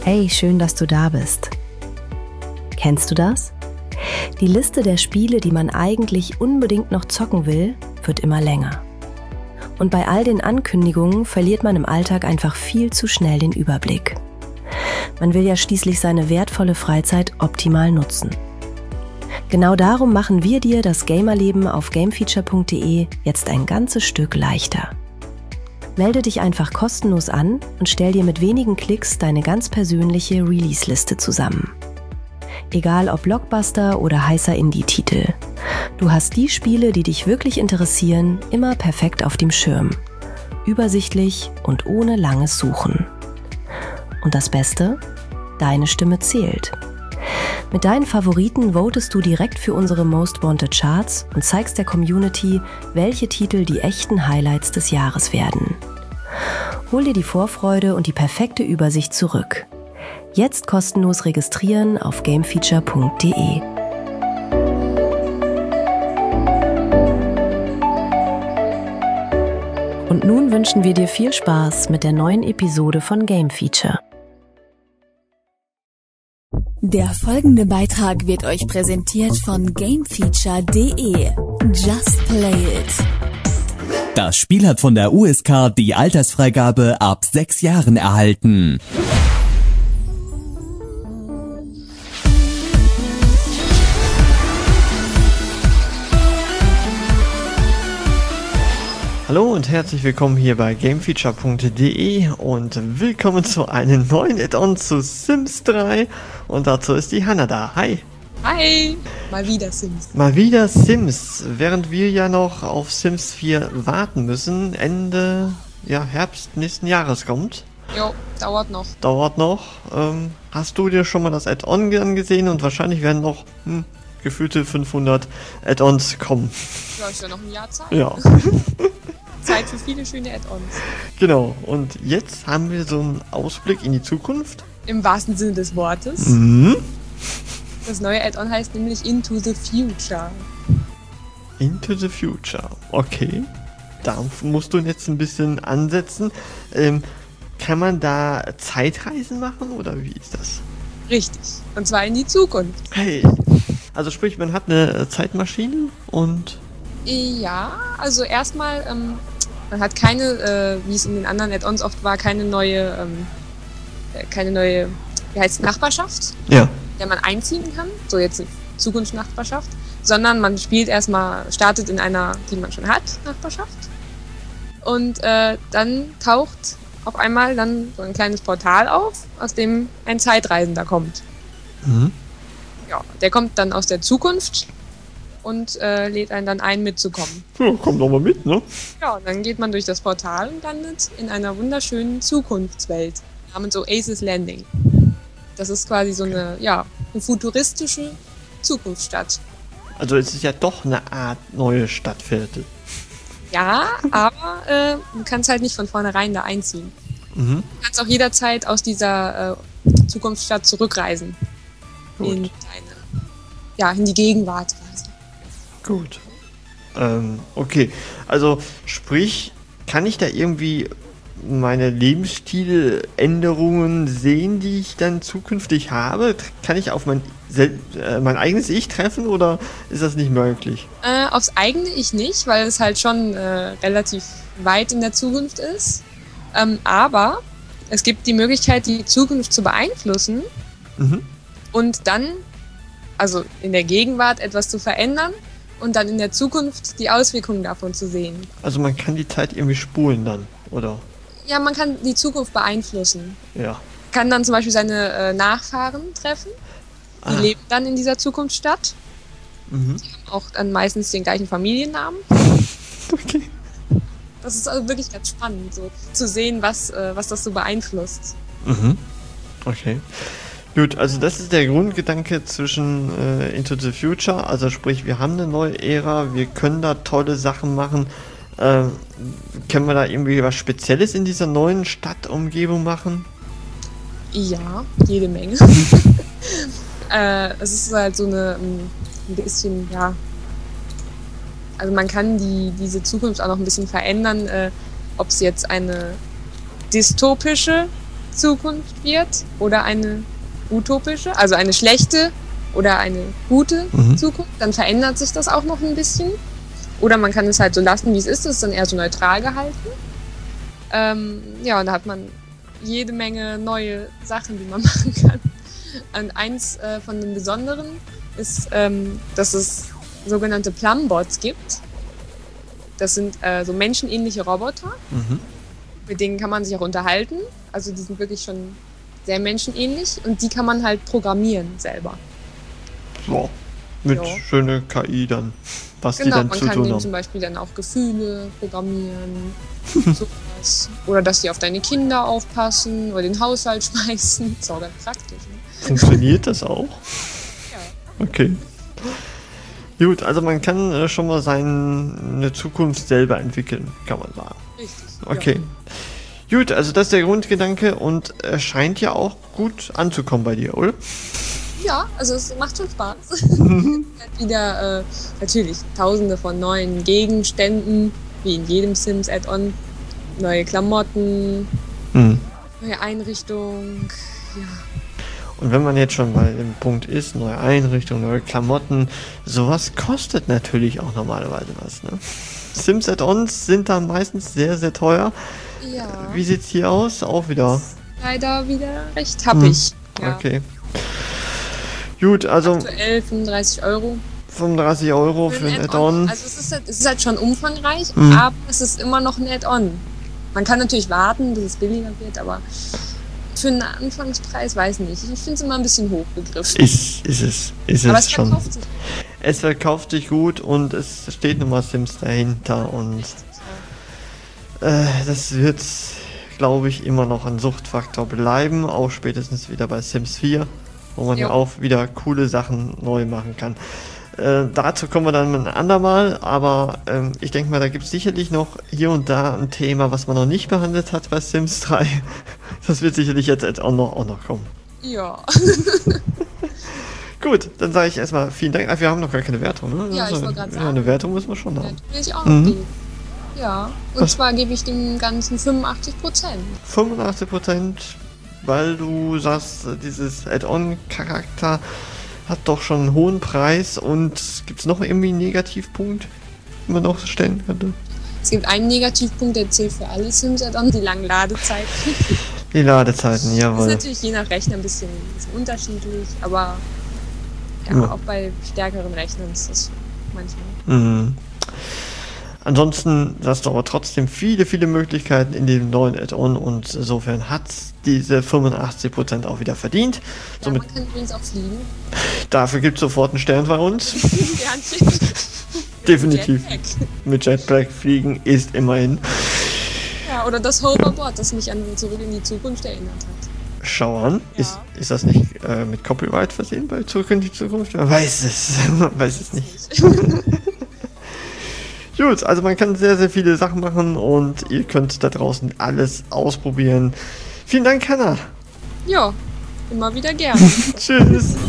Hey, schön, dass du da bist. Kennst du das? Die Liste der Spiele, die man eigentlich unbedingt noch zocken will, wird immer länger. Und bei all den Ankündigungen verliert man im Alltag einfach viel zu schnell den Überblick. Man will ja schließlich seine wertvolle Freizeit optimal nutzen. Genau darum machen wir dir das Gamerleben auf gamefeature.de jetzt ein ganzes Stück leichter. Melde dich einfach kostenlos an und stell dir mit wenigen Klicks deine ganz persönliche Release-Liste zusammen. Egal ob Blockbuster oder heißer Indie-Titel. Du hast die Spiele, die dich wirklich interessieren, immer perfekt auf dem Schirm. Übersichtlich und ohne langes Suchen. Und das Beste? Deine Stimme zählt. Mit deinen Favoriten votest du direkt für unsere Most Wanted Charts und zeigst der Community, welche Titel die echten Highlights des Jahres werden. Hol dir die Vorfreude und die perfekte Übersicht zurück. Jetzt kostenlos registrieren auf gamefeature.de. Und nun wünschen wir dir viel Spaß mit der neuen Episode von Game Feature. Der folgende Beitrag wird euch präsentiert von gamefeature.de. Just play it. Das Spiel hat von der USK die Altersfreigabe ab 6 Jahren erhalten. Hallo und herzlich willkommen hier bei gamefeature.de und willkommen zu einem neuen Add-on zu Sims 3 und dazu ist die Hanna da. Hi! Hi! Mal wieder Sims. Mal wieder Sims, während wir ja noch auf Sims 4 warten müssen, Ende Herbst nächsten Jahres kommt. Jo, dauert noch. Dauert noch. Hast du dir schon mal das Add-on angesehen und wahrscheinlich werden noch gefühlte 500 Add-ons kommen. Ja, ist ja noch ein Jahr Zeit. Ja. Zeit für viele schöne Add-ons. Genau, und jetzt haben wir so einen Ausblick in die Zukunft. Im wahrsten Sinne des Wortes. Mhm. Das neue Add-on heißt nämlich Into the Future. Into the Future, okay. Da musst du jetzt ein bisschen ansetzen. Kann man da Zeitreisen machen oder wie ist das? Richtig, und zwar in die Zukunft. Hey, also sprich, man hat eine Zeitmaschine und... Ja, also erstmal, man hat keine, wie es in den anderen Add-ons oft war, keine neue, wie heißt es, Nachbarschaft, ja, in der man einziehen kann, so jetzt eine Zukunftsnachbarschaft, sondern man startet in einer, die man schon hat, Nachbarschaft und dann taucht auf einmal dann so ein kleines Portal auf, aus dem ein Zeitreisender kommt. Mhm. Ja, der kommt dann aus der Zukunft und lädt einen dann ein, mitzukommen. Ja, komm doch mal mit, ne? Ja, und dann geht man durch das Portal und landet in einer wunderschönen Zukunftswelt namens Oasis Landing. Das ist quasi so eine futuristische Zukunftsstadt. Also es ist ja doch eine Art neue Stadtviertel. Ja, aber du kannst halt nicht von vornherein da einziehen. Mhm. Du kannst auch jederzeit aus dieser Zukunftsstadt zurückreisen. Gut. In die Gegenwart quasi. Gut. Okay, also sprich, kann ich da irgendwie meine Lebensstiländerungen sehen, die ich dann zukünftig habe? Kann ich auf mein eigenes Ich treffen oder ist das nicht möglich? Aufs eigene Ich nicht, weil es halt schon relativ weit in der Zukunft ist. Aber es gibt die Möglichkeit, die Zukunft zu beeinflussen und dann, also in der Gegenwart etwas zu verändern und dann in der Zukunft die Auswirkungen davon zu sehen. Also man kann die Zeit irgendwie spulen dann, oder? Ja, man kann die Zukunft beeinflussen. Ja. Kann dann zum Beispiel seine Nachfahren treffen. Die leben dann in dieser Zukunftsstadt. Mhm. Die haben auch dann meistens den gleichen Familiennamen. Okay. Das ist also wirklich ganz spannend, so zu sehen, was das so beeinflusst. Mhm. Okay. Gut, also das ist der Grundgedanke zwischen Into the Future. Also sprich, wir haben eine neue Ära, wir können da tolle Sachen machen. Können wir da irgendwie was Spezielles in dieser neuen Stadtumgebung machen? Ja, jede Menge. Es ist halt so ein bisschen, also man kann diese Zukunft auch noch ein bisschen verändern, ob es jetzt eine dystopische Zukunft wird oder eine utopische, also eine schlechte oder eine gute Zukunft, dann verändert sich das auch noch ein bisschen. Oder man kann es halt so lassen, wie es ist, das ist dann eher so neutral gehalten. Ja, und da hat man jede Menge neue Sachen, die man machen kann. Und eins von den Besonderen ist, dass es sogenannte Plumbots gibt. Das sind so menschenähnliche Roboter. Mit denen kann man sich auch unterhalten. Also die sind wirklich schon sehr menschenähnlich und die kann man halt programmieren selber. Wow. Mit schöner KI dann, was die dann zu tun haben. Genau, man kann denen zum Beispiel dann auch Gefühle programmieren, sowas. Oder dass die auf deine Kinder aufpassen oder den Haushalt schmeißen. Das ist auch ganz praktisch. Ne? Funktioniert das auch? Ja. Okay. Gut, also man kann schon mal seine Zukunft selber entwickeln, kann man sagen. Richtig. Okay. Ja. Gut, also das ist der Grundgedanke und er scheint ja auch gut anzukommen bei dir, oder? Ja, also es macht schon Spaß. Wieder natürlich tausende von neuen Gegenständen, wie in jedem Sims Add-on. Neue Klamotten, neue Einrichtung, ja. Und wenn man jetzt schon bei dem Punkt ist, neue Einrichtung, neue Klamotten, sowas kostet natürlich auch normalerweise was, ne? Sims Add-ons sind dann meistens sehr, sehr teuer. Ja. Wie sieht's hier aus? Auch wieder? Leider wieder recht happig. Ja. Okay. Gut, also... Aktuell 35 Euro. 35 Euro für ein Add-on. Also es ist halt schon umfangreich, aber es ist immer noch ein Add-on. Man kann natürlich warten, bis es billiger wird, aber für einen Anfangspreis, weiß nicht. Ich finde es immer ein bisschen hochgegriffen. Ist es aber es schon. Verkauft sich. Es verkauft sich gut und es steht nochmal Sims dahinter und das wird, glaube ich, immer noch ein Suchtfaktor bleiben, auch spätestens wieder bei Sims 4, wo man ja auch wieder coole Sachen neu machen kann. Dazu kommen wir dann ein andermal, aber ich denke mal, da gibt es sicherlich noch hier und da ein Thema, was man noch nicht behandelt hat bei Sims 3. Das wird sicherlich jetzt auch noch kommen. Ja. Gut, dann sage ich erstmal vielen Dank. Wir haben noch gar keine Wertung, ne? Ja, ich wollte gerade sagen. Eine Wertung müssen wir schon haben. Wertung will ich auch noch geben. Ja, und zwar gebe ich dem Ganzen 85%. 85%, weil du sagst, dieses Add-on-Charakter hat doch schon einen hohen Preis und gibt es noch irgendwie einen Negativpunkt, den man noch stellen könnte? Es gibt einen Negativpunkt, der zählt für alle Sims-Add-ons, die langen Ladezeiten. Die Ladezeiten, jawohl. Das ist natürlich je nach Rechner ein bisschen unterschiedlich, aber ja, auch bei stärkeren Rechnern ist das manchmal. Ansonsten hast du aber trotzdem viele, viele Möglichkeiten in dem neuen Add-on und insofern hat diese 85% auch wieder verdient. Ja, somit man kann übrigens auch fliegen. Dafür gibt es sofort einen Stern bei uns. Sternchen. Definitiv. Jetpack. Mit Jetpack fliegen ist immerhin. Ja, oder das Hoverboard, das mich an Zurück in die Zukunft erinnert hat. Schau an, Ja. ist das nicht mit Copyright versehen bei Zurück in die Zukunft? Man weiß es nicht. Gut, also man kann sehr, sehr viele Sachen machen und ihr könnt da draußen alles ausprobieren. Vielen Dank, Hannah. Ja, immer wieder gerne. Tschüss.